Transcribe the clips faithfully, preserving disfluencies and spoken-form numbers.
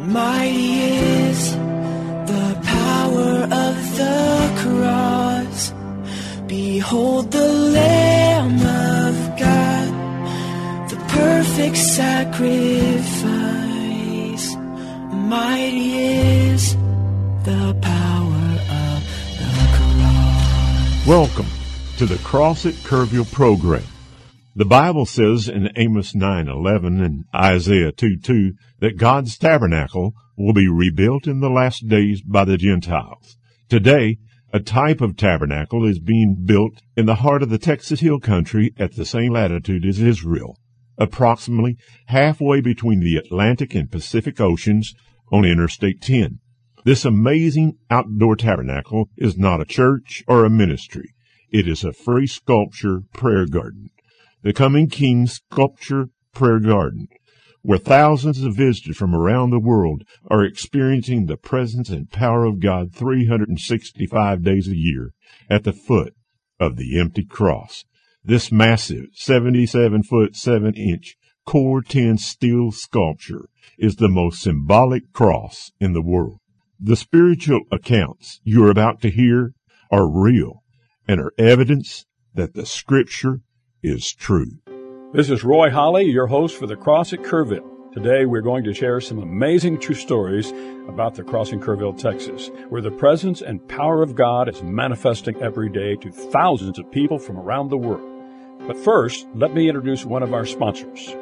Mighty is the power of the cross. Behold the Lamb of God, the perfect sacrifice. Mighty is the power of the cross. Welcome to the Cross at Kerrville program. The Bible says in Amos nine eleven and Isaiah two two that God's tabernacle will be rebuilt in the last days by the Gentiles. Today, a type of tabernacle is being built in the heart of the Texas Hill Country at the same latitude as Israel, approximately halfway between the Atlantic and Pacific Oceans on Interstate ten. This amazing outdoor tabernacle is not a church or a ministry. It is a free sculpture prayer garden. The Coming King Sculpture Prayer Garden, where thousands of visitors from around the world are experiencing the presence and power of God three hundred sixty-five days a year at the foot of the empty cross. This massive seventy-seven foot seven inch Core ten steel sculpture is the most symbolic cross in the world. The spiritual accounts you are about to hear are real and are evidence that the Scripture is true. This is Roy Holly, your host for The Cross at Kerrville. Today we're going to share some amazing true stories about the Cross in Kerrville, Texas, where the presence and power of God is manifesting every day to thousands of people from around the world. But first, let me introduce one of our sponsors.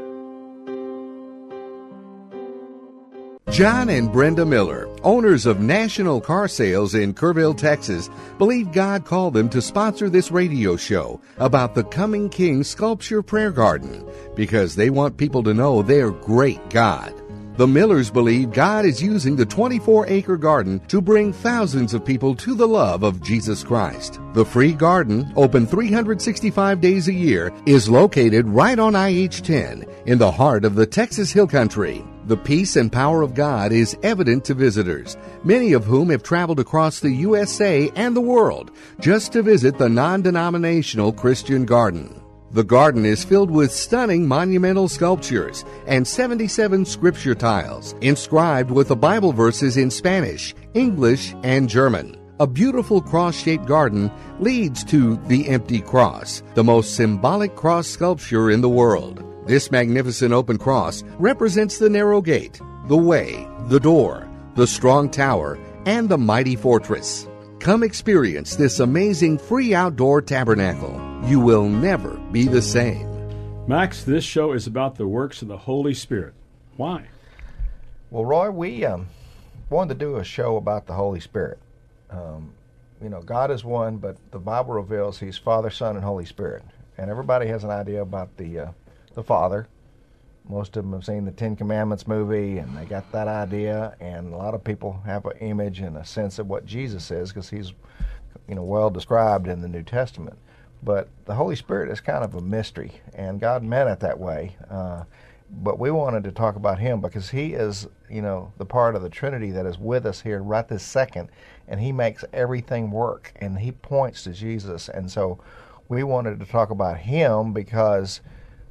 John and Brenda Miller, owners of National Car Sales in Kerrville, Texas, believe God called them to sponsor this radio show about the Coming King Sculpture Prayer Garden because they want people to know their great God. The Millers believe God is using the twenty-four acre garden to bring thousands of people to the love of Jesus Christ. The free garden, open three hundred sixty-five days a year, is located right on I H ten in the heart of the Texas Hill Country. The peace and power of God is evident to visitors, many of whom have traveled across the U S A and the world just to visit the non-denominational Christian garden. The garden is filled with stunning monumental sculptures and seventy-seven scripture tiles inscribed with the Bible verses in Spanish, English, and German. A beautiful cross-shaped garden leads to the empty cross, the most symbolic cross sculpture in the world. This magnificent open cross represents the narrow gate, the way, the door, the strong tower, and the mighty fortress. Come experience this amazing free outdoor tabernacle. You will never be the same. Max, this show is about the works of the Holy Spirit. Why? Well, Roy, we um, wanted to do a show about the Holy Spirit. Um, you know, God is one, but the Bible reveals He's Father, Son, and Holy Spirit. And everybody has an idea about the uh, the Father. Most of them have seen the Ten Commandments movie, and they got that idea. And a lot of people have an image and a sense of what Jesus is, because He's, you know, well described in the New Testament. But the Holy Spirit is kind of a mystery, and God meant it that way. Uh, but we wanted to talk about Him because He is, you know, the part of the Trinity that is with us here right this second, and He makes everything work, and He points to Jesus. And so we wanted to talk about Him because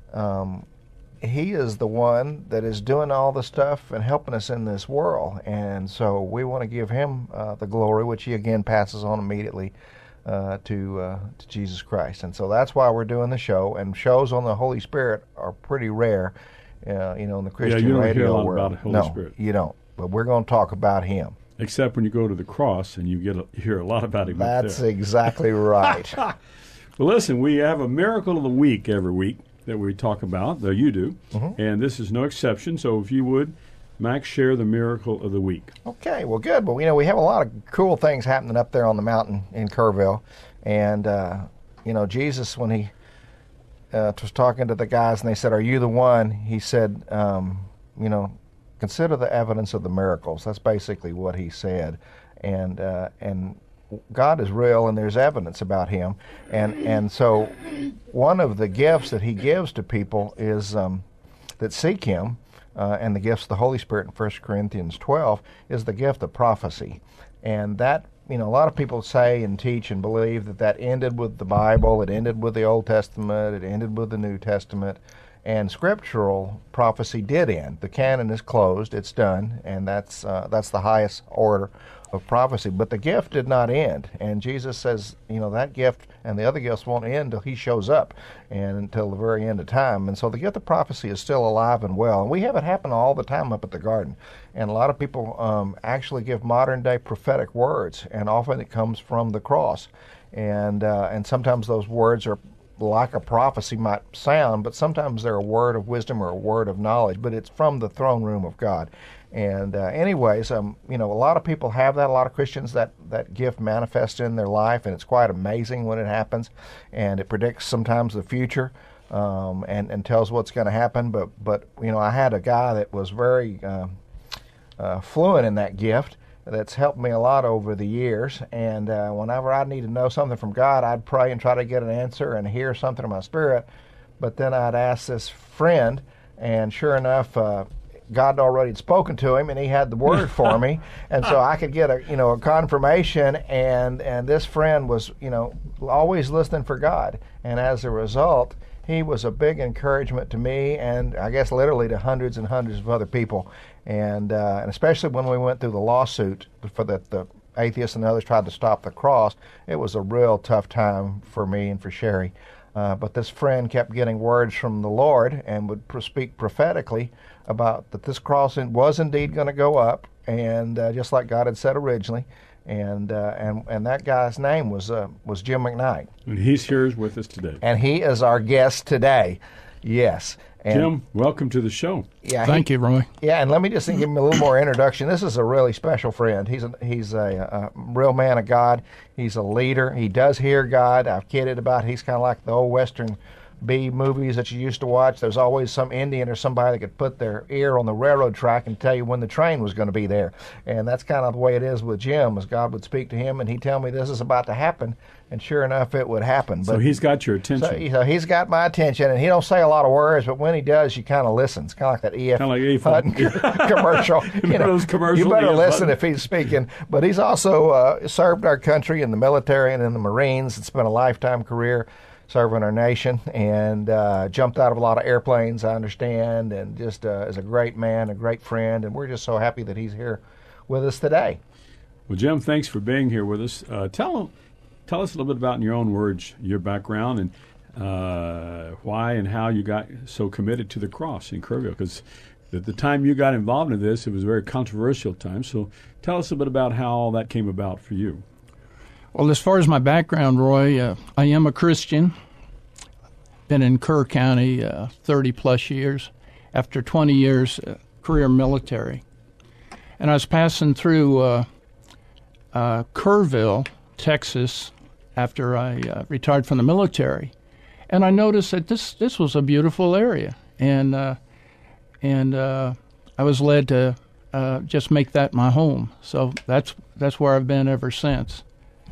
um, He is the one that is doing all the stuff and helping us in this world. And so we want to give Him uh, the glory, which He again passes on immediately Uh, to uh, to Jesus Christ. And so that's why we're doing the show. And shows on the Holy Spirit are pretty rare, uh, you know, in the Christian yeah, you don't radio hear a lot world. about the Holy no, Spirit. you don't. But we're going to talk about Him. Except when you go to the cross and you get a, you hear a lot about Him. That's up there. exactly right. Well, listen, we have a miracle of the week every week that we talk about, though you do, mm-hmm. and this is no exception. So if you would, Max, share the miracle of the week. Okay, well, good. Well, you know, we have a lot of cool things happening up there on the mountain in Kerrville. And, uh, you know, Jesus, when He uh, was talking to the guys and they said, "Are you the one?" He said, um, you know, consider the evidence of the miracles. That's basically what He said. And uh, and God is real, and there's evidence about Him. And, and so one of the gifts that He gives to people is um, that seek Him, Uh, and the gifts of the Holy Spirit in First Corinthians twelve is the gift of prophecy. And that, you know, a lot of people say and teach and believe that that ended with the Bible, it ended with the Old Testament, it ended with the New Testament. And scriptural prophecy did end. The canon is closed; it's done, and that's uh, that's the highest order of prophecy. But the gift did not end, and Jesus says, you know, that gift and the other gifts won't end until He shows up, and until the very end of time. And so the gift of prophecy is still alive and well, and we have it happen all the time up at the garden. And a lot of people um, actually give modern day prophetic words, and often it comes from the cross, and uh, and sometimes those words are like a prophecy might sound, but sometimes they're a word of wisdom or a word of knowledge, but it's from the throne room of God. And uh, anyways, um, you know, a lot of people have that, a lot of Christians, that, that gift manifests in their life, and it's quite amazing when it happens, and it predicts sometimes the future, um, and, and tells what's going to happen. But, but, you know, I had a guy that was very uh, uh, fluent in that gift, that's helped me a lot over the years, and uh, whenever I need to know something from God, I'd pray and try to get an answer and hear something in my spirit, but then I'd ask this friend, and sure enough, uh, God already had spoken to him, and he had the word for me, and so I could get a you know a confirmation, and and this friend was you know always listening for God, and as a result, he was a big encouragement to me, and I guess literally to hundreds and hundreds of other people. And, uh, and especially when we went through the lawsuit for that the atheists and others tried to stop the cross, it was a real tough time for me and for Sherry. Uh, but this friend kept getting words from the Lord and would pro- speak prophetically about that this cross was indeed going to go up, and uh, just like God had said originally. And uh, and and that guy's name was uh, was Jim McKnight. And he's here with us today. And he is our guest today. Yes. And Jim, welcome to the show. Yeah, Thank he, you, Roy. Yeah, and let me just give him a little more introduction. This is a really special friend. He's a, he's a, a real man of God. He's a leader. He does hear God. I've kidded about he's kind of like the old Western B movies that you used to watch. There's always some Indian or somebody that could put their ear on the railroad track and tell you when the train was going to be there. And that's kind of the way it is with Jim, as God would speak to him and he'd tell me this is about to happen, and sure enough it would happen. So but, he's got your attention. So, so he's got my attention, and he don't say a lot of words, but when he does, you kind of listen. It's kind of like that E F Kind of like E F Hutton commercial. You know, those commercials, you better E F listen Hutton. if he's speaking. But he's also uh, served our country in the military and in the Marines. It's been a lifetime career serving our nation, and uh, jumped out of a lot of airplanes, I understand, and just uh, is a great man, a great friend, and we're just so happy that he's here with us today. Well, Jim, thanks for being here with us. Uh, tell tell us a little bit about, in your own words, your background and uh, why and how you got so committed to the cross in Kerrville, because at the time you got involved in this, it was a very controversial time. So tell us a bit about how all that came about for you. Well, as far as my background, Roy, uh, I am a Christian. Been in Kerr County uh, thirty plus years. After twenty years, uh, career military. And I was passing through uh, uh, Kerrville, Texas, after I uh, retired from the military. And I noticed that this, this was a beautiful area. And, uh, and uh, I was led to uh, just make that my home. So that's that's where I've been ever since.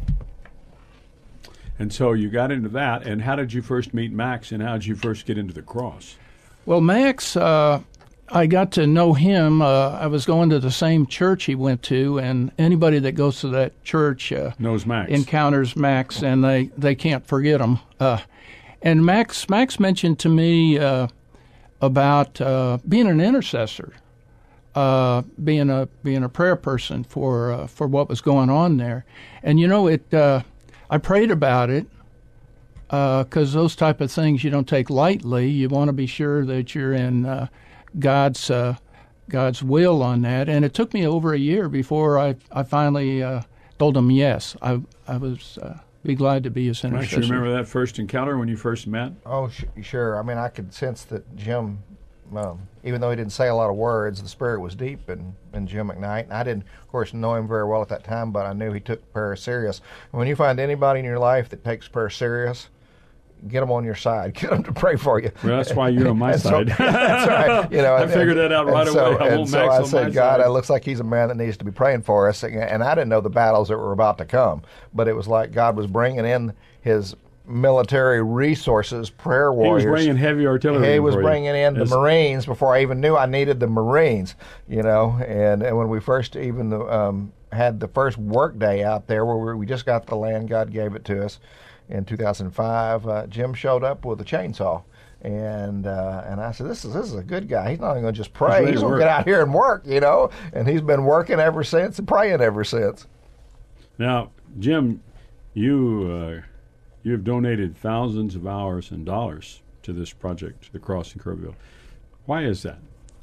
And so you got into that, and how did you first meet Max, and how did you first get into the cross? Well, Max, uh, I got to know him. Uh, I was going to the same church he went to, and anybody that goes to that church uh, knows Max. Encounters Max, and they, they can't forget him. Uh, and Max Max mentioned to me uh, about uh, being an intercessor, uh, being a being a prayer person for uh, for what was going on there, and you know it. Uh, I prayed about it because uh, those type of things you don't take lightly. You want to be sure that you're in uh, God's uh, God's will on that. And it took me over a year before I I finally uh, told him yes. I I was uh, be glad to be his intercessor. Max, you remember that first encounter when you first met? Oh, sh- sure. I mean, I could sense that Jim, um, even though he didn't say a lot of words, the spirit was deep in, in Jim McKnight. And I didn't, of course, know him very well at that time, but I knew he took prayer serious. And when you find anybody in your life that takes prayer serious, get them on your side. Get them to pray for you. Well, that's why you're on my so, side. That's right. You know, I figured that out right so, away. I and want so Max I on said, my God, side. it looks like he's a man that needs to be praying for us. And I didn't know the battles that were about to come, but it was like God was bringing in his military resources, prayer warriors. He was bringing heavy artillery. He was for bringing you. in the Yes. Marines before I even knew I needed the Marines, you know. And, and when we first even um, had the first work day out there where we, we just got the land, God gave it to us in two thousand five, uh, Jim showed up with a chainsaw. And uh, and I said, this is this is a good guy. He's not even going to just pray. ready He's to going to work. get out here and work, you know. And he's been working ever since and praying ever since. Now, Jim, you uh, you have donated thousands of hours and dollars to this project, the Cross in Kerrville. Why is that?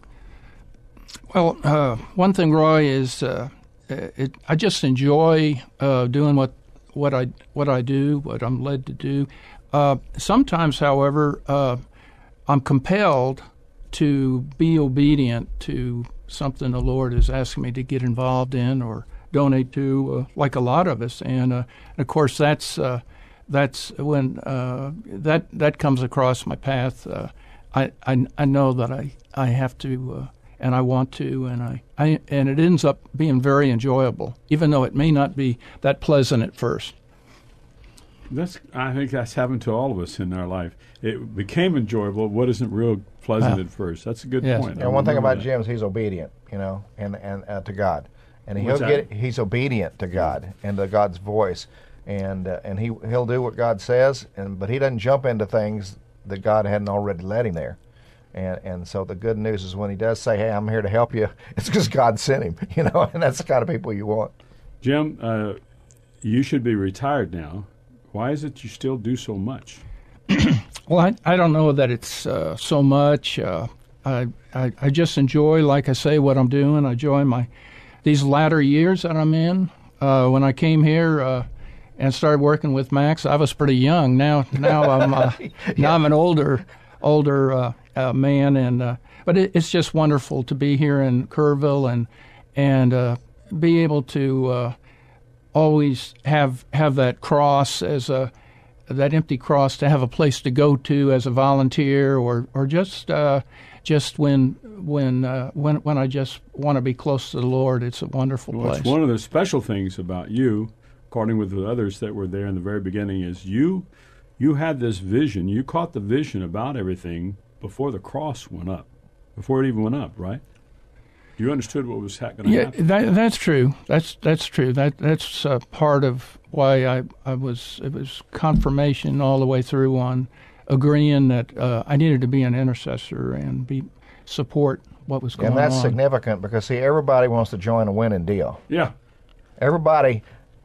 Well, uh, one thing, Roy, is uh, it, I just enjoy uh, doing what what I what I do, what I'm led to do. Uh, sometimes, however, uh, I'm compelled to be obedient to something the Lord is asking me to get involved in or donate to, uh, like a lot of us. And uh, of course, that's uh, that's when uh, that that comes across my path. Uh, I, I I know that I I have to. Uh, And I want to, and I, I, and it ends up being very enjoyable, even though it may not be that pleasant at first. That's I think that's happened to all of us in our life. It became enjoyable. What isn't real pleasant Ah. at first? That's a good Yes. point. I And one thing remember about that. Jim is he's obedient, you know, and and uh, to God, and he'll What's that? get he's obedient to God and to God's voice, and uh, and he he'll do what God says, and but he doesn't jump into things that God hadn't already led him there. And and so the good news is when he does say, "Hey, I'm here to help you," it's because God sent him, you know, and that's the kind of people you want. Jim, uh, you should be retired now. Why is it you still do so much? Well, I, I don't know that it's uh, so much. Uh, I, I I just enjoy, like I say, what I'm doing. I enjoy my these latter years that I'm in. Uh, when I came here uh, and started working with Max, I was pretty young. Now now I'm uh, now I'm an older older uh, uh, man, and uh, but it, it's just wonderful to be here in Kerrville and and uh, be able to uh, always have have that cross as a that empty cross to have a place to go to as a volunteer, or or just uh, just when when uh, when when I just want to be close to the Lord. It's a wonderful Well, place. it's one of the special things about you, according with the others that were there in the very beginning, is you you had this vision. You caught the vision about everything before the cross went up, before it even went up, right? You understood what was ha- going to Yeah, happen. that, that's true. That's that's true. That that's uh, part of why I, I was it was confirmation all the way through on agreeing that uh, I needed to be an intercessor and be support what was going And that's on. significant because, see, everybody wants to join a winning deal. Yeah. Everybody,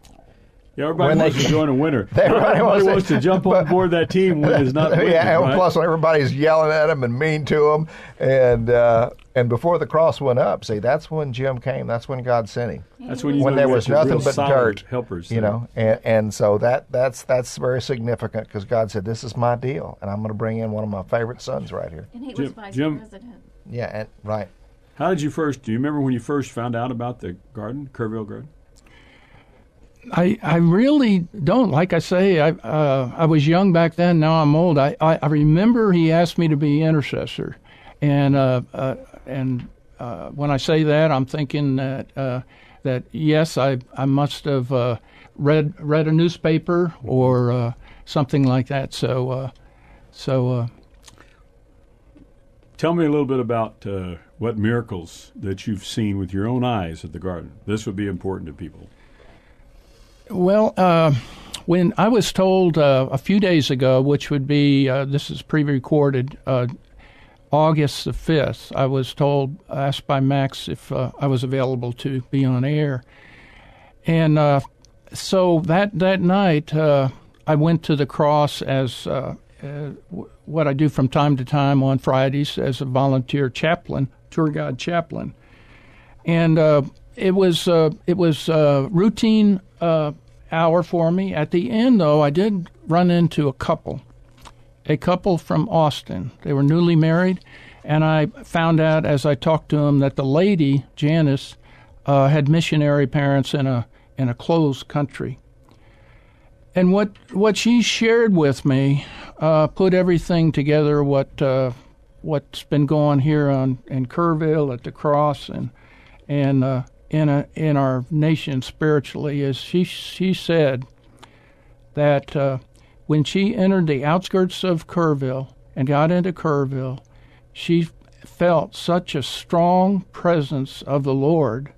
Yeah, everybody When wants they- to join a winner. Everybody Everybody wants wants to- to jump on but- board that team when it's not winning, yeah, and right? plus everybody's yelling at them and mean to them. And uh, and before the cross went up, see, that's when Jim came. That's when God sent him. That's when you when know there you was got nothing real but solid dirt, helpers. You there. know, and, and so that that's that's very significant because God said, "This is my deal, and I'm going to bring in one of my favorite sons right here." And he Jim- was vice Jim- president. Yeah, and, right. How did you first? Do you remember when you first found out about the garden, Kerrville Garden? I, I really don't. Like I say, I uh, I was young back then. Now I'm old. I, I, I remember he asked me to be intercessor, and uh, uh, and uh, when I say that, I'm thinking that uh, that yes, I I must have uh, read read a newspaper or uh, something like that. So uh, so uh, Tell me a little bit about uh, what miracles that you've seen with your own eyes at the garden. This would be important to people. Well, uh, when I was told uh, a few days ago, which would be, uh, this is pre-recorded, uh, August the fifth, I was told, asked by Max if uh, I was available to be on air. And uh, so that, that night, uh, I went to the cross as uh, uh, w- what I do from time to time on Fridays as a volunteer chaplain, tour guide chaplain. And uh, it was uh, it was a routine uh, hour for me. At the end, though, I did run into a couple, a couple from Austin. They were newly married, and I found out as I talked to them that the lady, Janice, uh, had missionary parents in a in a closed country. And what what she shared with me uh, put everything together. What uh, what's been going here on in Kerrville at the Cross and and uh, in a, in our nation spiritually is she she said that uh, when she entered the outskirts of Kerrville and got into Kerrville, she felt such a strong presence of the Lord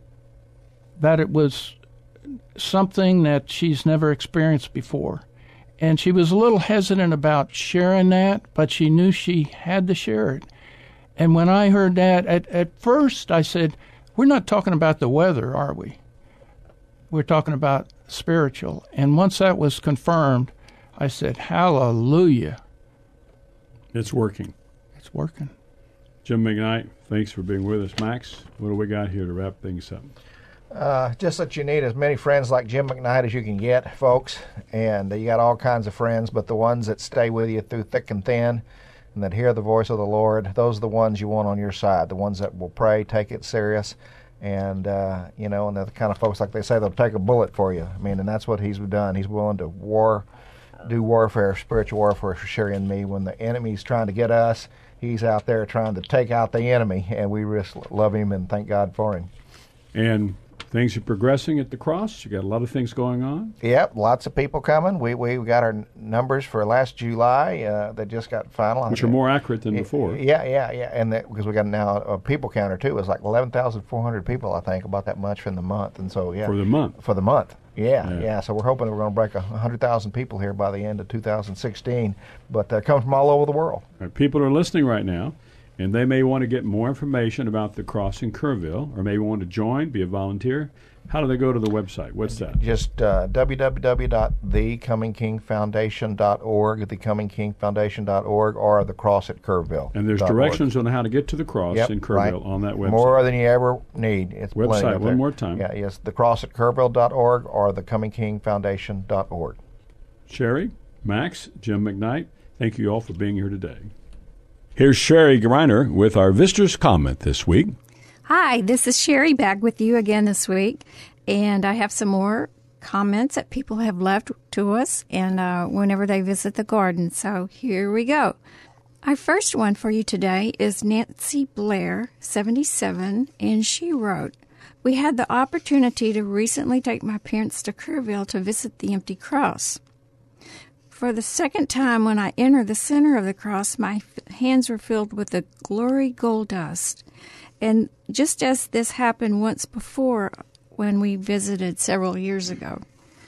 that it was something that she's never experienced before. And she was a little hesitant about sharing that, but she knew she had to share it. And when I heard that, at, at first I said, we're not talking about the weather, are we? We're talking about spiritual. And once that was confirmed, I said, hallelujah. It's working. It's working. Jim McKnight, thanks for being with us. Max, what do we got here to wrap things up? Uh, just that you need as many friends like Jim McKnight as you can get, folks. And uh, you got all kinds of friends, but the ones that stay with you through thick and thin and that hear the voice of the Lord, those are the ones you want on your side, the ones that will pray, take it serious. And, uh, you know, and they're the kind of folks, like they say, they'll take a bullet for you. I mean, and that's what he's done. He's willing to war, do warfare, spiritual warfare for Sherry and me. When the enemy's trying to get us, he's out there trying to take out the enemy, and we just love him and thank God for him. And things are progressing at the Cross. You got a lot of things going on. Yep, lots of people coming. We we got our numbers for last July uh, that just got final. Which are more accurate than before. Yeah, yeah, yeah. And that, because we got now a people counter too. It's like eleven thousand four hundred people, I think, about that much for the month. And so yeah, for the month. For the month. Yeah, yeah. yeah. So we're hoping we're going to break a hundred thousand people here by the end of two thousand sixteen. But they uh, come from all over the world. Right, people are listening right now. And they may want to get more information about the Cross in Kerrville, or maybe want to join, be a volunteer. How do they go to the website? What's that? Just uh, w w w dot the coming king foundation dot org, the coming king foundation dot org, or the Cross at Kerrville. And there's directions on how to get to the Cross yep, in Kerrville right. on that website. More than you ever need. It's website, one there. more time. Yeah, yes, the Cross at Kerrville dot org or the coming king foundation dot org. Sherry, Max, Jim McKnight, thank you all for being here today. Here's Sherry Greiner with our visitor's comment this week. Hi, this is Sherry back with you again this week, and I have some more comments that people have left to us and uh, whenever they visit the garden. So here we go. Our first one for you today is Nancy Blair, seventy-seven, and she wrote, "We had the opportunity to recently take my parents to Kerrville to visit the empty cross. For the second time, when I entered the center of the cross, my f- hands were filled with the glory gold dust. And just as this happened once before when we visited several years ago,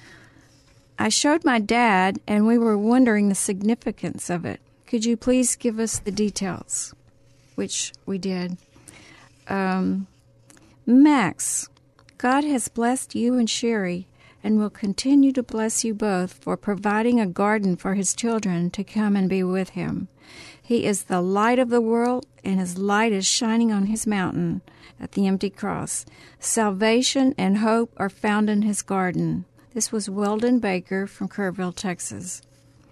I showed my dad, and we were wondering the significance of it. Could you please give us the details?" Which we did. Um, Max, God has blessed you and Sherry and will continue to bless you both for providing a garden for his children to come and be with him. He is the light of the world, and his light is shining on his mountain at the empty cross. Salvation and hope are found in his garden. This was Weldon Baker from Kerrville, Texas.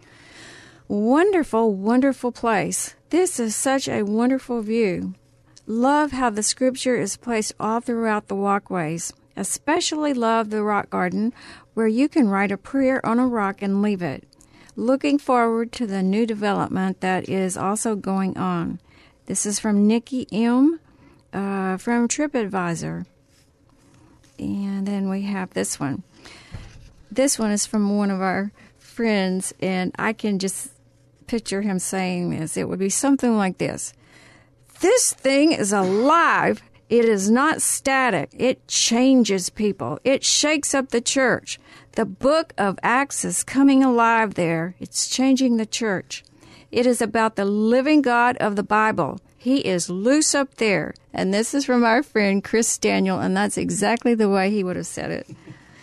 Wonderful, wonderful place. This is such a wonderful view. Love how the scripture is placed all throughout the walkways. Especially love the rock garden, where you can write a prayer on a rock and leave it. Looking forward to the new development that is also going on. This is from Nikki M. Uh, from TripAdvisor. And then we have this one. This one is from one of our friends, and I can just picture him saying this. It would be something like this. "This thing is alive. It is not static. It changes people. It shakes up the church. The book of Acts is coming alive there. It's changing the church. It is about the living God of the Bible. He is loose up there." And this is from our friend Chris Daniel, and that's exactly the way he would have said it.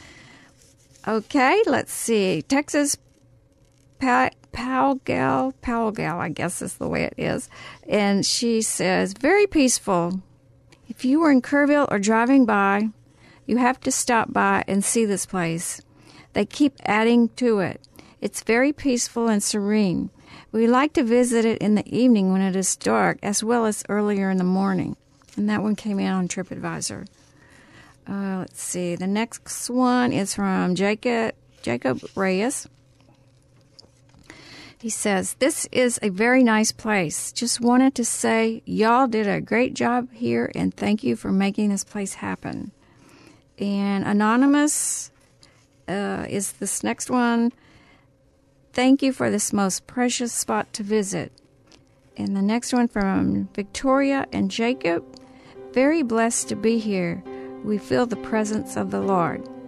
Okay, let's see. Texas pa- Powgal, Powgal, I guess is the way it is. And she says, "Very peaceful. If you were in Kerrville or driving by, you have to stop by and see this place. They keep adding to it. It's very peaceful and serene. We like to visit it in the evening when it is dark, as well as earlier in the morning." And that one came in on TripAdvisor. Uh, let's see. The next one is from Jacob, Jacob Reyes. He says, "This is a very nice place. Just wanted to say y'all did a great job here, and thank you for making this place happen." And Anonymous uh, is this next one. "Thank you for this most precious spot to visit." And the next one from Victoria and Jacob. "Very blessed to be here. We feel the presence of the Lord."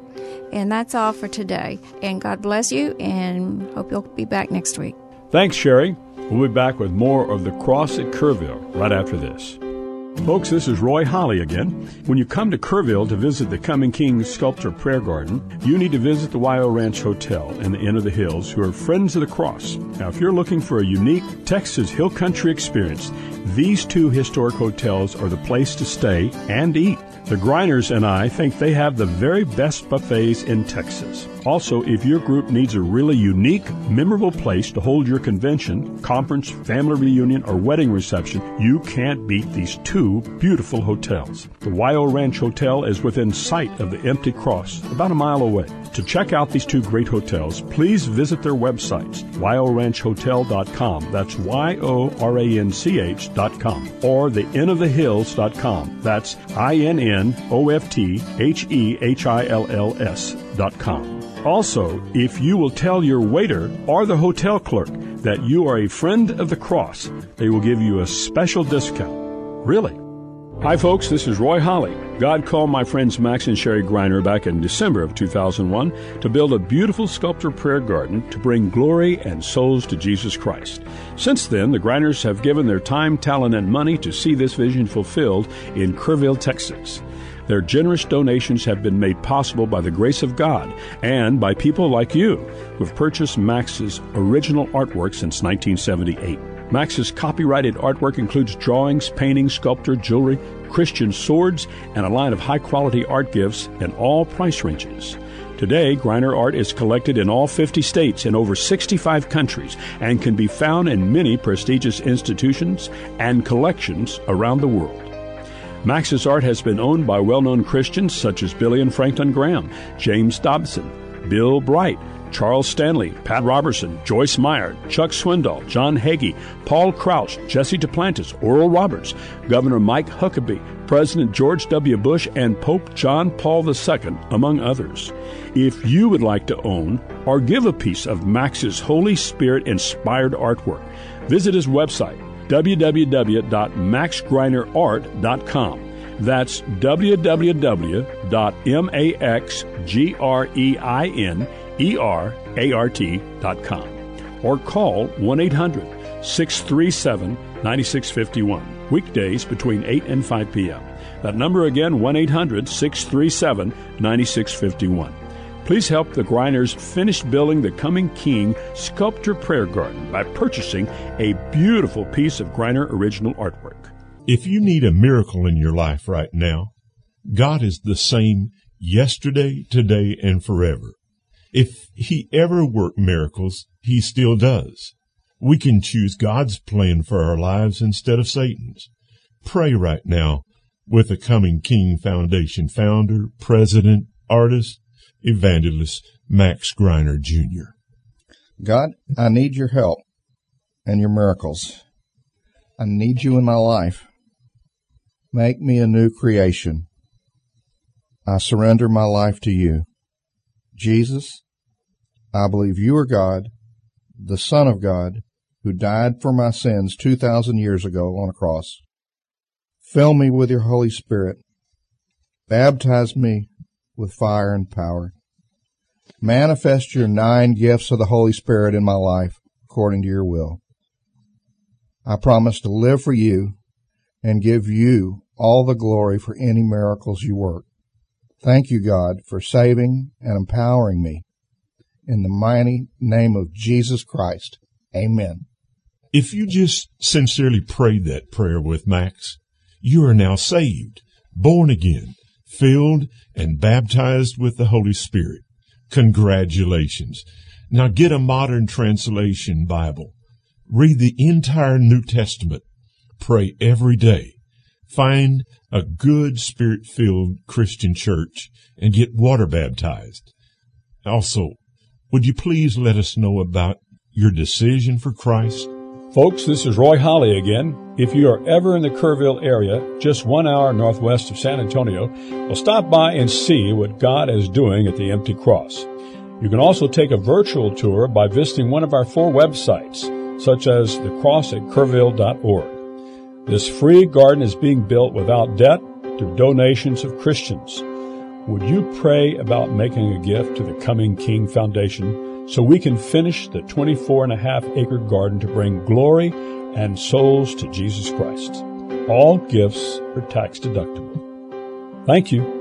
And that's all for today. And God bless you, and hope you'll be back next week. Thanks, Sherry. We'll be back with more of The Cross at Kerrville right after this. Folks, this is Roy Holly again. When you come to Kerrville to visit the Coming King Sculpture Prayer Garden, you need to visit the Y O Ranch Hotel and the Inn of the Hills, who are Friends of the Cross. Now, if you're looking for a unique Texas Hill Country experience, these two historic hotels are the place to stay and eat. The Greiners and I think they have the very best buffets in Texas. Also, if your group needs a really unique, memorable place to hold your convention, conference, family reunion, or wedding reception, you can't beat these two beautiful hotels. The Y O Ranch Hotel is within sight of the Empty Cross, about a mile away. To check out these two great hotels, please visit their websites, y o ranch hotel dot com, that's Y O R A N C H dot com, or the inn of the hills dot com, that's I N N O F T H E H I L L S dot com. Also, if you will tell your waiter or the hotel clerk that you are a friend of the cross, they will give you a special discount. Really? Hi, folks. This is Roy Holly. God called my friends Max and Sherry Greiner back in December of two thousand one to build a beautiful sculpture prayer garden to bring glory and souls to Jesus Christ. Since then, the Greiners have given their time, talent, and money to see this vision fulfilled in Kerrville, Texas. Their generous donations have been made possible by the grace of God and by people like you who have purchased Max's original artwork since nineteen seventy-eight. Max's copyrighted artwork includes drawings, paintings, sculpture, jewelry, Christian swords, and a line of high-quality art gifts in all price ranges. Today, Greiner art is collected in all fifty states in over sixty-five countries and can be found in many prestigious institutions and collections around the world. Max's art has been owned by well-known Christians such as Billy and Franklin Graham, James Dobson, Bill Bright, Charles Stanley, Pat Robertson, Joyce Meyer, Chuck Swindoll, John Hagee, Paul Crouch, Jesse Duplantis, Oral Roberts, Governor Mike Huckabee, President George W. Bush, and Pope John Paul the Second, among others. If you would like to own or give a piece of Max's Holy Spirit-inspired artwork, visit his website, w w w dot max greiner art dot com. That's w w w dot max greiner dot com. Or call one eight hundred six three seven nine six five one, weekdays between eight and five p.m. That number again, one eight hundred six three seven nine six five one. Please help the Greiners finish building the Coming King Sculpture Prayer Garden by purchasing a beautiful piece of Greiner original artwork. If you need a miracle in your life right now, God is the same yesterday, today, and forever. If He ever worked miracles, He still does. We can choose God's plan for our lives instead of Satan's. Pray right now with the Coming King Foundation founder, president, artist, evangelist Max Greiner, Junior God, I need your help and your miracles. I need you in my life. Make me a new creation. I surrender my life to you. Jesus, I believe you are God, the Son of God, who died for my sins two thousand years ago on a cross. Fill me with your Holy Spirit. Baptize me with fire and power. Manifest your nine gifts of the Holy Spirit in my life according to your will. I promise to live for you and give you all the glory for any miracles you work. Thank you, God, for saving and empowering me. In the mighty name of Jesus Christ, amen. If you just sincerely prayed that prayer with Max, you are now saved, born again, filled and baptized with the Holy Spirit. Congratulations. Now get a modern translation Bible. Read the entire New Testament. Pray every day. Find a good Spirit-filled Christian church and get water baptized. Also, would you please let us know about your decision for Christ? Folks, this is Roy Holly again. If you are ever in the Kerrville area, just one hour northwest of San Antonio, well, stop by and see what God is doing at the Empty Cross. You can also take a virtual tour by visiting one of our four websites, such as the cross at kerrville dot org. This free garden is being built without debt through donations of Christians. would you pray about making a gift to the Coming King Foundation so we can finish the twenty-four and a half acre garden to bring glory and souls to Jesus Christ? All gifts are tax deductible. Thank you.